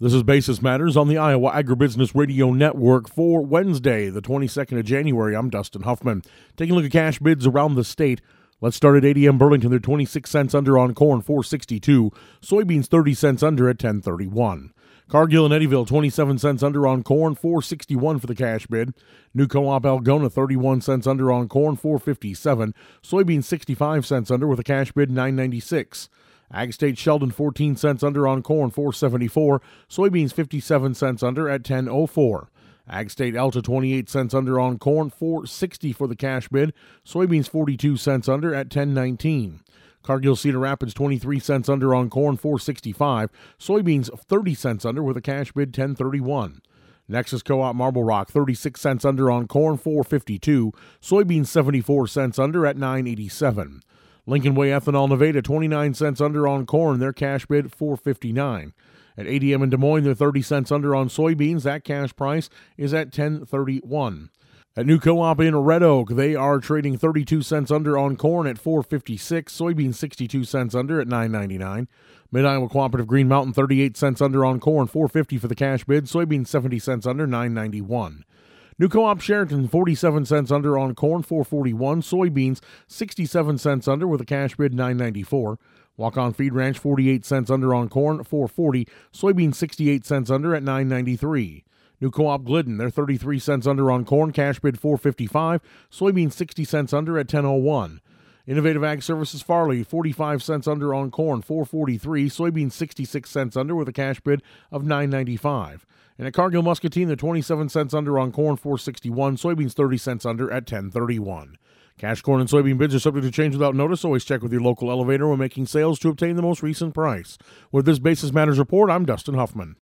This is Basis Matters on the Iowa Agribusiness Radio Network for Wednesday, the 22nd of January. I'm Dustin Huffman. Taking a look at cash bids around the state. Let's start at ADM Burlington. They're 26 cents under on corn, $4.62. Soybeans 30 cents under at $10.31. Cargill and Eddyville, 27 cents under on corn, $4.61 for the cash bid. New Co-op Algona, 31 cents under on corn, $4.57. Soybeans 65 cents under with a cash bid, $9.96. Ag State Sheldon, 14 cents under on corn, $4.74. Soybeans 57 cents under at $10.04. Ag State Alta, 28 cents under on corn, $4.60 for the cash bid. Soybeans 42 cents under at $10.19. Cargill Cedar Rapids, 23 cents under on corn, $4.65. Soybeans 30 cents under with a cash bid, $10.31. Nexus Co-op Marble Rock, 36 cents under on corn, $4.52. Soybeans 74 cents under at $9.87. Lincoln Way Ethanol Nevada, 29 cents under on corn, their cash bid $4.59. At ADM in Des Moines, they're 30 cents under on soybeans. That cash price is at $10.31. At New Co-op in Red Oak, they are trading 32 cents under on corn at $4.56. Soybeans 62 cents under at $9.99. Mid-Iowa Cooperative Green Mountain, 38 cents under on corn, $4.50 for the cash bid. Soybeans 70 cents under, $9.91. New Co-op Sheraton, 47 cents under on corn, $4.41. Soybeans, 67 cents under with a cash bid, $9.94. Walk-On Feed Ranch, 48 cents under on corn, $4.40. Soybeans, 68 cents under at $9.93. New Co-op Glidden, they're 33 cents under on corn, cash bid $4.55. Soybeans, 60 cents under at $10.01. Innovative Ag Services Farley, 45 cents under on corn, $4.43. Soybeans, 66 cents under with a cash bid of $9.95. And at Cargill Muscatine, they're 27 cents under on corn, $4.61. Soybeans 30 cents under at $10.31. Cash corn and soybean bids are subject to change without notice. Always check with your local elevator when making sales to obtain the most recent price. With this Basis Matters report, I'm Dustin Huffman.